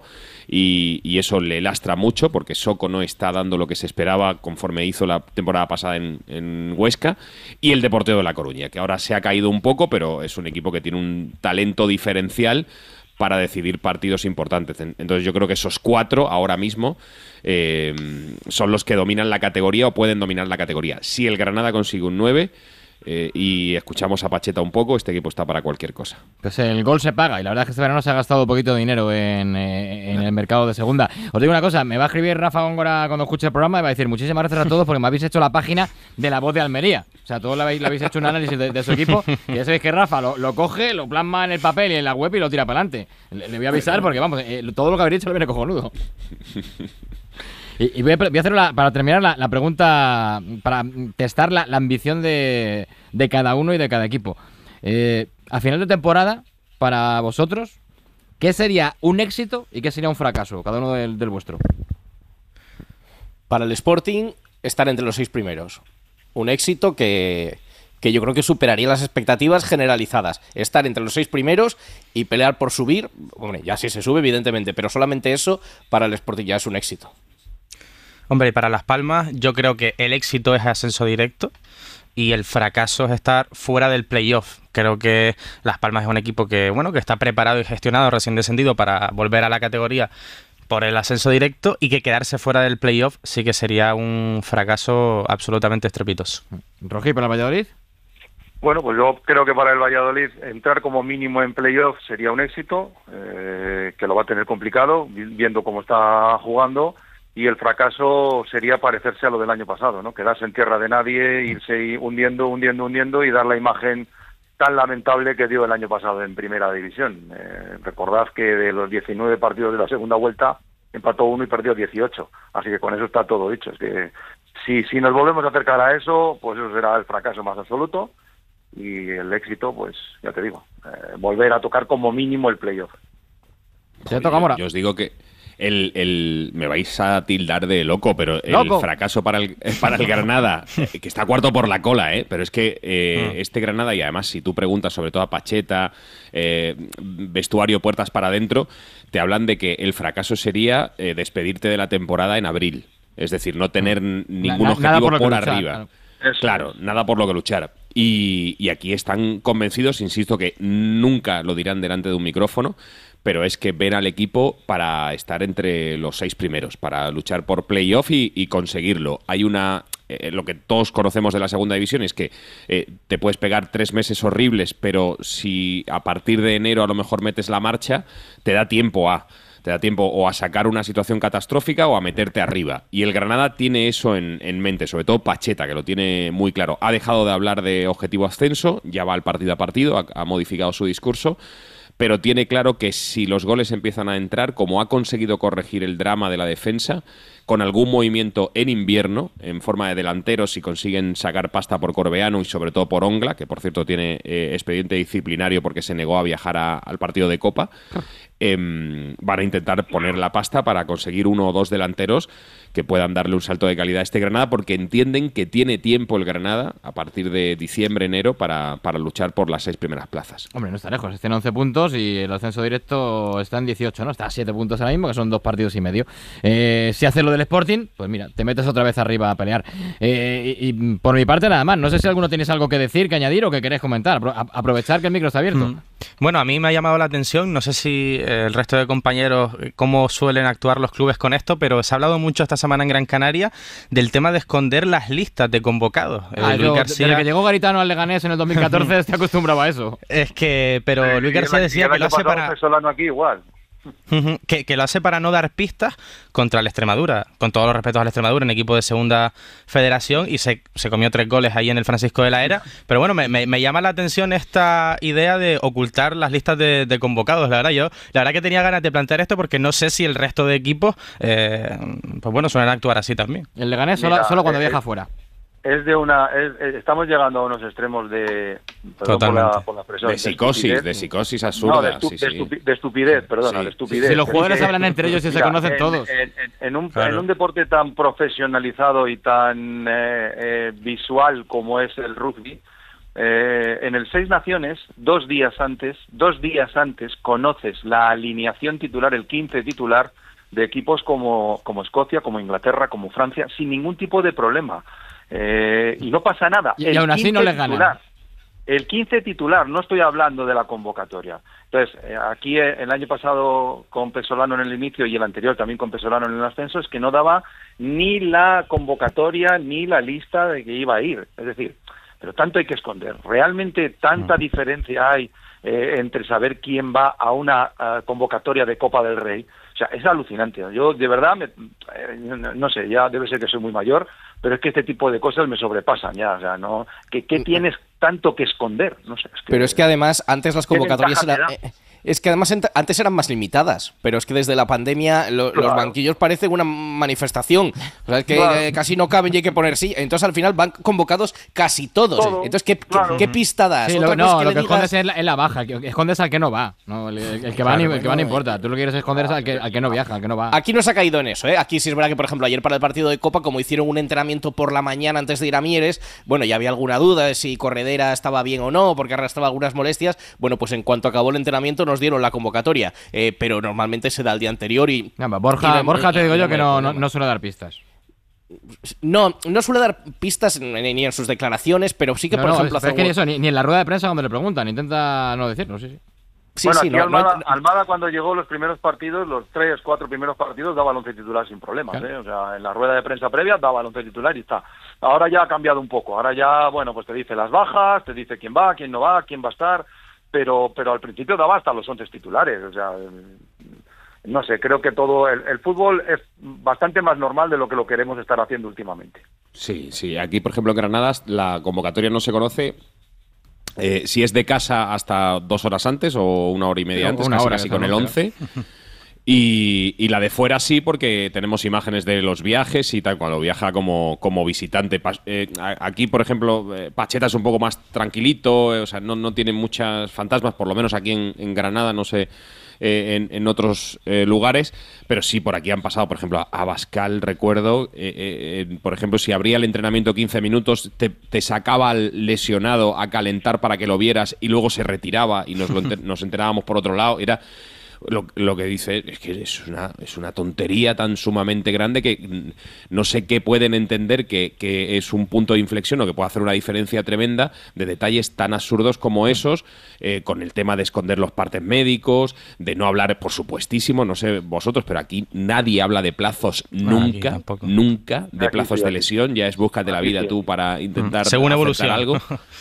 y eso le lastra mucho porque Soko no está dando lo que se esperaba conforme hizo la temporada pasada en Huesca, y el Deportivo de La Coruña, que ahora se ha caído un poco, pero es un equipo que tiene un talento diferencial para decidir partidos importantes. Entonces yo creo que esos 4 ahora mismo son los que dominan la categoría o pueden dominar la categoría. Si el Granada consigue un 9, y escuchamos a Pacheta un poco, este equipo está para cualquier cosa. Pues el gol se paga, y la verdad es que este verano se ha gastado un poquito de dinero en el mercado de segunda. Os digo una cosa, me va a escribir Rafa Góngora cuando escuche el programa y va a decir muchísimas gracias a todos porque me habéis hecho la página de La Voz de Almería. O sea, todos le habéis hecho un análisis de su equipo, y ya sabéis que Rafa lo coge, lo plasma en el papel y en la web y lo tira para adelante. Le voy a avisar porque, vamos, todo lo que habéis hecho le viene cojonudo. Y voy a hacer para terminar la pregunta, para testar la ambición de cada uno y de cada equipo. A final de temporada, para vosotros, ¿qué sería un éxito y qué sería un fracaso? Cada uno del vuestro. Para el Sporting, estar entre los 6 primeros. Un éxito que yo creo que superaría las expectativas generalizadas. Estar entre los 6 primeros y pelear por subir. Hombre, ya si se sube, evidentemente, pero solamente eso para el Sporting ya es un éxito. Hombre, y para Las Palmas yo creo que el éxito es ascenso directo y el fracaso es estar fuera del playoff. Creo que Las Palmas es un equipo que está preparado y gestionado, recién descendido, para volver a la categoría por el ascenso directo, y que quedarse fuera del playoff sí que sería un fracaso absolutamente estrepitoso. Rogi, ¿para el Valladolid? Bueno, pues yo creo que para el Valladolid entrar como mínimo en playoff sería un éxito, que lo va a tener complicado, viendo cómo está jugando. Y el fracaso sería parecerse a lo del año pasado, ¿no? Quedarse en tierra de nadie, irse hundiendo y dar la imagen tan lamentable que dio el año pasado en Primera División. Recordad que de los 19 partidos de la segunda vuelta empató 1 y perdió 18. Así que con eso está todo dicho. Es que si nos volvemos a acercar a eso, pues eso será el fracaso más absoluto. Y el éxito, pues ya te digo, volver a tocar como mínimo el playoff. Yo os digo que me vais a tildar de loco, pero el fracaso para el Granada, que está cuarto por la cola, pero es que este Granada, y además si tú preguntas sobre todo a Pacheta, vestuario, puertas para adentro, te hablan de que el fracaso sería despedirte de la temporada en abril, es decir, no tener ningún objetivo por arriba. Claro, nada por lo que luchar. Y aquí están convencidos, insisto, que nunca lo dirán delante de un micrófono, pero es que ven al equipo para estar entre los 6 primeros, para luchar por playoff y conseguirlo. Hay lo que todos conocemos de la segunda división es que te puedes pegar 3 meses horribles, pero si a partir de enero a lo mejor metes la marcha, te da tiempo o a sacar una situación catastrófica o a meterte arriba. Y el Granada tiene eso en mente, sobre todo Pacheta, que lo tiene muy claro. Ha dejado de hablar de objetivo ascenso, ya va al partido a partido, ha modificado su discurso, pero tiene claro que si los goles empiezan a entrar, como ha conseguido corregir el drama de la defensa, con algún movimiento en invierno, en forma de delanteros, si consiguen sacar pasta por Corbeanu y sobre todo por Ongla, que por cierto tiene expediente disciplinario porque se negó a viajar al partido de Copa, van a intentar poner la pasta para conseguir 1 o 2 delanteros que puedan darle un salto de calidad a este Granada, porque entienden que tiene tiempo el Granada a partir de diciembre, enero, para luchar por las 6 primeras plazas. Hombre, no está lejos, está en 11 puntos y el ascenso directo está en 18, ¿no? Está a 7 puntos ahora mismo, que son 2 partidos y medio. Si haces lo del Sporting, pues mira, te metes otra vez arriba a pelear. Y por mi parte nada más, no sé si alguno tienes algo que decir, que añadir o que queréis comentar. Aprovechar que el micro está abierto. Bueno, a mí me ha llamado la atención, no sé si el resto de compañeros cómo suelen actuar los clubes con esto, pero se ha hablado mucho esta semana en Gran Canaria del tema de esconder las listas de convocados. Desde que llegó Garitano al Leganés en el 2014 estoy acostumbrado a eso. Es que, pero Luis García decía que lo hace para... Solano aquí igual. Que lo hace para no dar pistas contra el Extremadura, con todos los respetos al Extremadura, en equipo de segunda federación, y se comió 3 goles ahí en el Francisco de la Era. Pero bueno, me llama la atención esta idea de ocultar las listas de convocados. La verdad que tenía ganas de plantear esto porque no sé si el resto de equipos pues bueno, suelen actuar así también. El Leganés solo cuando viaja fuera. Estamos llegando a unos extremos de psicosis absurda. De estupidez, perdona, de estupidez. Si los jugadores hablan entre ellos y se conocen todos. En un deporte tan profesionalizado y tan visual como es el rugby, en el 6 Naciones, 2 días antes, conoces la alineación titular, el 15 titular de equipos como Escocia, como Inglaterra, como Francia, sin ningún tipo de problema. Y no pasa nada. Y aún así no les ganan. El 15 titular, no estoy hablando de la convocatoria. Entonces, aquí el año pasado con Pesolano en el inicio y el anterior también con Pesolano en el ascenso, es que no daba ni la convocatoria ni la lista de que iba a ir. Es decir, pero tanto hay que esconder. ¿Realmente tanta diferencia hay entre saber quién va a una convocatoria de Copa del Rey? O sea, es alucinante. Yo, de verdad, no sé, ya debe ser que soy muy mayor, pero es que este tipo de cosas me sobrepasan ya. O sea, no, ¿qué tienes tanto que esconder? No sé. Pero es que además, antes las convocatorias antes eran más limitadas, pero es que desde la pandemia los banquillos parecen una manifestación. O sea, es que casi no caben y hay que poner sí. Entonces al final van convocados casi todos. Entonces, ¿qué pista das? Sí, lo que escondes es la baja, que escondes al que no va. No, el que va no importa. Tú lo que quieres esconder es al que no viaja, al que no va. Aquí no se ha caído en eso, ¿eh? Aquí sí es verdad que, por ejemplo, ayer para el partido de Copa, como hicieron un entrenamiento por la mañana antes de ir a Mieres, bueno, ya había alguna duda de si Corredera estaba bien o no, porque arrastraba algunas molestias. Bueno, pues en cuanto acabó el entrenamiento nos dieron la convocatoria, pero normalmente se da el día anterior y... Borja te digo yo que no suele dar pistas. No suele dar pistas ni en sus declaraciones, pero sí que, por ejemplo... Es que eso, ni en la rueda de prensa cuando le preguntan, intenta no decirlo, sí. Almada cuando llegó los primeros partidos, los 3-4 primeros partidos, daba el 11 titular sin problemas, ¿eh? O sea, en la rueda de prensa previa daba el 11 titular y está. Ahora ya ha cambiado un poco, ahora ya, bueno, pues te dice las bajas, te dice quién va, quién no va, quién va a estar, pero al principio daba hasta los 11 titulares, o sea, no sé, creo que todo el fútbol es bastante más normal de lo que lo queremos estar haciendo últimamente. Sí, aquí por ejemplo en Granada la convocatoria no se conoce. Si es de casa hasta 2 horas antes o 1 hora y media antes, casi con el 11. Y la de fuera sí, porque tenemos imágenes de los viajes y tal, cuando viaja como visitante. Aquí, por ejemplo, Pacheta es un poco más tranquilito, o sea, no tiene muchas fantasmas, por lo menos aquí en Granada, no sé en otros lugares, pero sí por aquí han pasado, por ejemplo, a Abascal, recuerdo, por ejemplo, si abría el entrenamiento 15 minutos, te sacaba al lesionado a calentar para que lo vieras y luego se retiraba y nos enterábamos por otro lado. Era... Lo que dice es que es una tontería tan sumamente grande que no sé qué pueden entender que es un punto de inflexión o que puede hacer una diferencia tremenda de detalles tan absurdos como esos, con el tema de esconder los partes médicos, de no hablar, por supuestísimo, no sé vosotros, pero aquí nadie habla de plazos nunca de plazos de lesión. Ya es búscate la vida tú para intentar según evolución algo.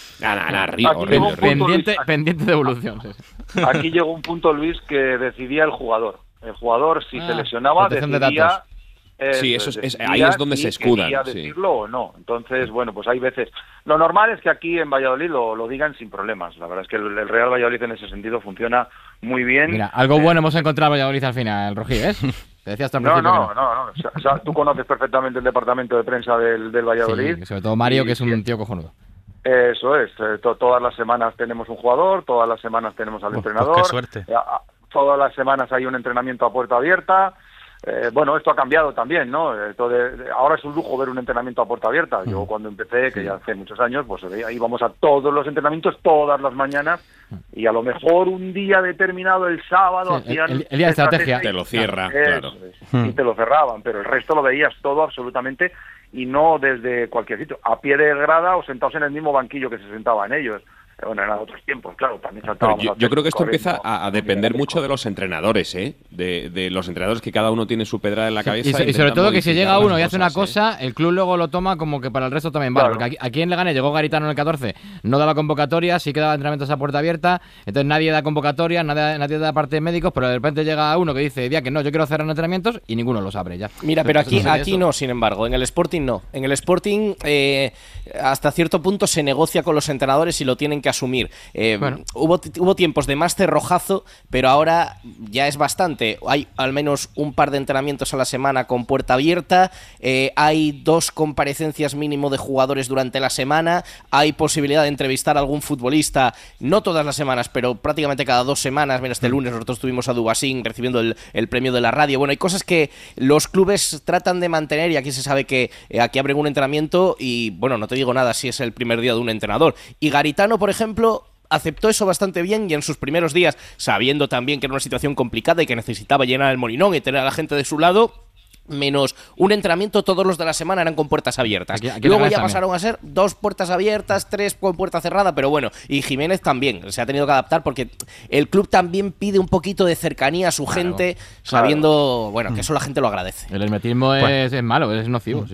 Pendiente de evolución. Aquí llegó un punto, Luis, que decidía el jugador. El jugador, si se lesionaba, decidía... Sí, ahí es donde se escudan. Si decirlo o no. Entonces, bueno, pues hay veces... Lo normal es que aquí en Valladolid lo digan sin problemas. La verdad es que el Real Valladolid en ese sentido funciona muy bien. Mira, algo bueno hemos encontrado en Valladolid al final, Rojí, ¿ves? Te decía hasta el principio no. O sea, tú conoces perfectamente el departamento de prensa del Valladolid. Sí, sobre todo Mario, que es un tío cojonudo. Eso es. Todas las semanas tenemos un jugador, todas las semanas tenemos al entrenador. Pues qué suerte. Todas las semanas hay un entrenamiento a puerta abierta. Bueno, esto ha cambiado también, ¿no? Ahora es un lujo ver un entrenamiento a puerta abierta. Yo cuando empecé, que ya hace muchos años, pues íbamos a todos los entrenamientos todas las mañanas y a lo mejor un día determinado, el sábado, hacían el día de estrategia. Te lo cierra, claro. Y te lo cerraban, pero el resto lo veías todo absolutamente y no desde cualquier sitio, a pie de grada o sentados en el mismo banquillo que se sentaban ellos. Bueno, eran otros tiempos, claro, también saltábamos. Yo creo que esto empieza a depender mucho de los entrenadores, de los entrenadores, que cada uno tiene su pedrada en la cabeza. Y sobre todo que si llega uno y hace una cosa, el club luego lo toma como que para el resto también vale. Porque aquí en Leganés llegó Garitano en el 14, no daba convocatoria, sí que daba entrenamientos a puerta abierta, entonces nadie da convocatoria, nadie da parte de médicos, pero de repente llega uno que dice, que no, yo quiero cerrar entrenamientos y ninguno los abre ya. Mira, pero aquí no, sin embargo, en el Sporting no. En el Sporting hasta cierto punto se negocia con los entrenadores y lo tienen que asumir. Hubo tiempos de más cerrojazo, pero ahora ya es bastante. Hay al menos un par de entrenamientos a la semana con puerta abierta, hay 2 comparecencias mínimo de jugadores durante la semana, hay posibilidad de entrevistar a algún futbolista, no todas las semanas, pero prácticamente cada 2 semanas. Mira, este lunes nosotros tuvimos a Dubasín recibiendo el premio de la radio. Bueno, hay cosas que los clubes tratan de mantener y aquí se sabe que aquí abren un entrenamiento y, bueno, no te digo nada si es el primer día de un entrenador. Y Garitano, por ejemplo, aceptó eso bastante bien y en sus primeros días, sabiendo también que era una situación complicada y que necesitaba llenar el Molinón y tener a la gente de su lado, menos un entrenamiento, todos los de la semana eran con puertas abiertas. Aquí luego ya pasaron a ser 2 puertas abiertas, 3 con puerta cerrada, pero bueno, y Jiménez también se ha tenido que adaptar porque el club también pide un poquito de cercanía a su gente, sabiendo, bueno, que eso la gente lo agradece. El hermetismo es malo, es nocivo, sí.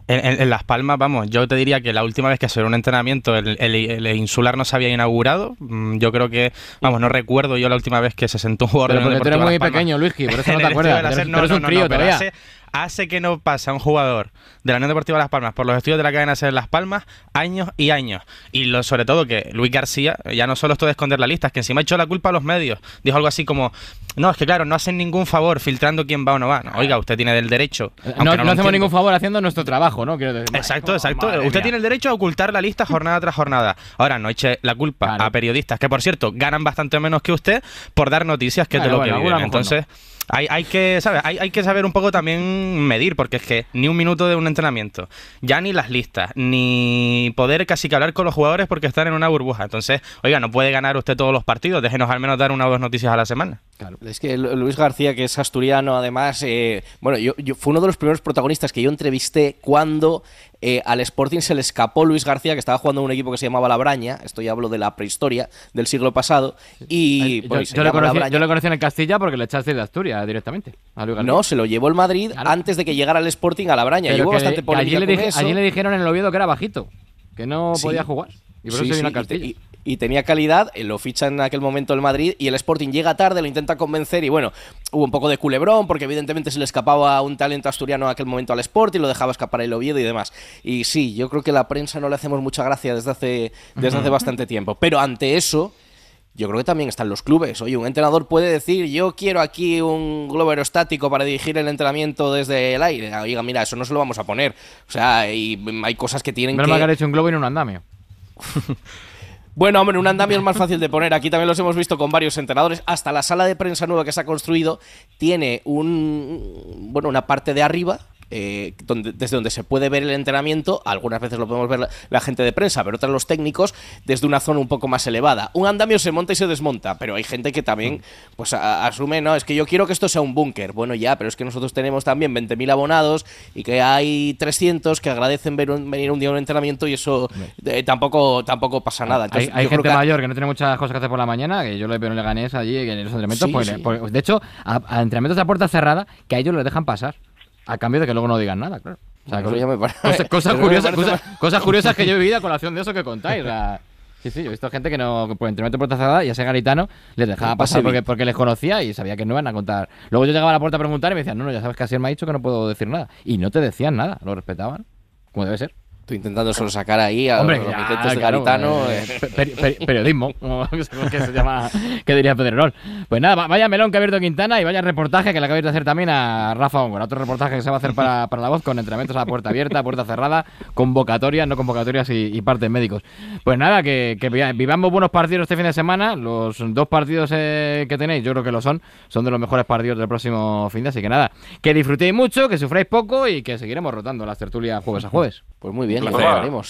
En Las Palmas, vamos, yo te diría que la última vez que se dio un entrenamiento el Insular no se había inaugurado. Yo creo que, vamos, no recuerdo yo la última vez que se sentó un jugador de la Unión Deportiva Deportiva Las Palmas. Pero tú eres muy pequeño, Luisqui, por eso no te acuerdas. Pero eres un crío todavía. Hace que no pasa un jugador de la Unión Deportiva Las Palmas por los estudios de la cadena SER Las Palmas años y años. Y sobre todo que Luis García, ya no solo esto de esconder la lista, es que encima ha hecho la culpa a los medios. Dijo algo así como, no, es que claro, no hacen ningún favor filtrando quién va o no va. No, oiga, usted tiene el derecho. No hacemos ningún favor haciendo nuestro trabajo, ¿no? Quiero decir, exacto. Usted tiene el derecho a ocultar la lista jornada tras jornada. Ahora, no eche la culpa a periodistas, que por cierto, ganan bastante menos que usted por dar noticias que de lo que viven. Entonces... Hay que saber un poco también medir, porque es que ni un minuto de un entrenamiento, ya ni las listas, ni poder casi que hablar con los jugadores porque están en una burbuja. Entonces, oiga, no puede ganar usted todos los partidos, déjenos al menos dar 1 o 2 noticias a la semana. Claro. Es que Luis García, que es asturiano, además, bueno, yo fue uno de los primeros protagonistas que yo entrevisté cuando al Sporting se le escapó Luis García, que estaba jugando en un equipo que se llamaba La Braña. Esto ya hablo de la prehistoria del siglo pasado. Y yo le conocí en el Castilla porque le echaste de Asturias directamente a Luis García. No, se lo llevó el Madrid antes de que llegara el Sporting a La Braña. Pero Llevó bastante polémica allí le dijeron en el Oviedo que era bajito, que no podía jugar. Y por eso se vino al Castilla. Y tenía calidad, lo ficha en aquel momento el Madrid y el Sporting llega tarde, lo intenta convencer y bueno, hubo un poco de culebrón porque evidentemente se le escapaba un talento asturiano en aquel momento al Sporting, lo dejaba escapar el Oviedo y demás. Y sí, yo creo que a la prensa no le hacemos mucha gracia desde hace bastante tiempo. Pero ante eso, yo creo que también están los clubes. Oye, un entrenador puede decir, yo quiero aquí un globo aerostático para dirigir el entrenamiento desde el aire. Oiga, mira, eso no se lo vamos a poner. O sea, y hay cosas que tienen que... haber hecho un globo y no un andamio. Bueno, hombre, un andamio es más fácil de poner. Aquí también los hemos visto con varios entrenadores. Hasta la sala de prensa nueva que se ha construido tiene una parte de arriba, desde donde se puede ver el entrenamiento. Algunas veces lo podemos ver la gente de prensa, pero otras los técnicos desde una zona un poco más elevada. Un andamio se monta y se desmonta, pero hay gente que también pues asume, no, es que yo quiero que esto sea un búnker. Bueno, ya, pero es que nosotros tenemos también 20.000 abonados y que hay 300 que agradecen venir un día a un entrenamiento y eso tampoco pasa nada. Entonces, hay gente mayor que no tiene muchas cosas que hacer por la mañana, que yo le veo en Leganés allí en los entrenamientos, pues, de hecho, a entrenamientos a puerta cerrada que a ellos les dejan pasar. A cambio de que luego no digan nada, claro. O sea, cosas curiosas que yo he vivido a colación de eso que contáis. O sea, sí, yo he visto gente que no, por entrenamiento puerta cerrada, ya sea garitano, les dejaba pasar porque les conocía y sabía que no iban a contar. Luego yo llegaba a la puerta a preguntar y me decían, no, ya sabes que así me ha dicho que no puedo decir nada. Y no te decían nada, lo respetaban, como debe ser. Tú intentando solo sacar ahí a los remitentes de garitano. Periodismo, que se llama, que diría Pedrerol. Pues nada, vaya melón que ha abierto Quintana y vaya reportaje que le acabáis de hacer también a Rafa Góngora. Otro reportaje que se va a hacer para La Voz con entrenamientos a la puerta abierta, puerta cerrada, convocatorias, no convocatorias y partes médicos. Pues nada, que vivamos buenos partidos este fin de semana. Los 2 partidos que tenéis, yo creo que lo son de los mejores partidos del próximo fin de. Así que nada, que disfrutéis mucho, que sufráis poco y que seguiremos rotando las tertulias jueves a jueves. Pues muy bien, muchas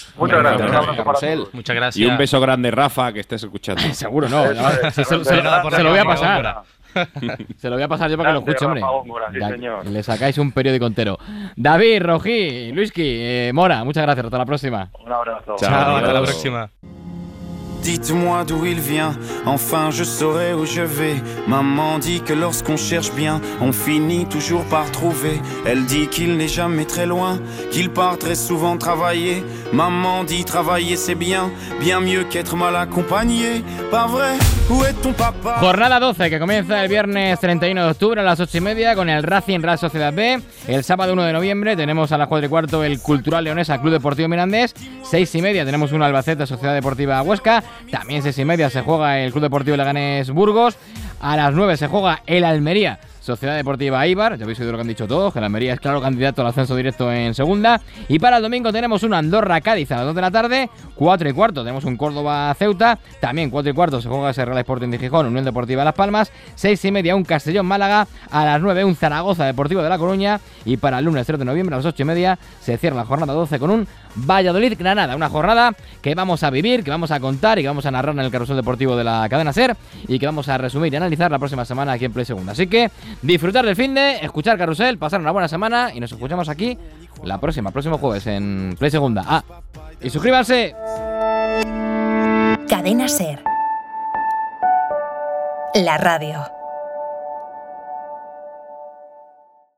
gracias. Muchas gracias. Y un beso grande, Rafa, que estés escuchando. Seguro, no. Se lo voy a pasar. Se lo voy a pasar yo para que lo escuche, hombre. Le sacáis un periódico entero. David, Rojí, Luisqui, Mora, muchas gracias. Hasta la próxima. Un abrazo. Chao, hasta la próxima. Dites-moi d'où il vient, enfin je saurai où je vais. Maman dit que lorsqu'on cherche bien, on finit toujours par trouver. Elle dit qu'il n'est jamais très loin, qu'il part très souvent travailler. Maman dit travailler c'est bien, bien mieux qu'être mal accompagné. Pas vrai, où est ton papa? Jornada 12 que comienza el viernes 31 de octubre a las 8:30 con el Racing Real Sociedad B. El sábado 1 de noviembre tenemos a las 4:15 el Cultural Leonesa Club Deportivo Mirandés. 6:30 tenemos un Albacete Sociedad Deportiva Huesca. También 6:30 se juega el Club Deportivo Leganés Burgos. A las 9 se juega el Almería Sociedad Deportiva Eibar. Ya habéis oído lo que han dicho todos, que el Almería es claro candidato al ascenso directo en segunda. Y para el domingo tenemos un Andorra Cádiz a las 2 de la tarde. 4:15 tenemos un Córdoba Ceuta. También 4:15 se juega ese Real Sporting de Gijón, Unión Deportiva Las Palmas. 6:30 un Castellón Málaga. A las 9 un Zaragoza Deportivo de La Coruña. Y para el lunes 3 de noviembre a las 8:30 se cierra la jornada 12 con un Valladolid Granada, una jornada que vamos a vivir, que vamos a contar y que vamos a narrar en el Carrusel Deportivo de la cadena SER y que vamos a resumir y analizar la próxima semana aquí en Play Segunda. Así que disfrutar del finde, escuchar Carrusel, pasar una buena semana y nos escuchamos aquí el próximo jueves en Play Segunda. Y suscríbanse. Cadena SER, la radio.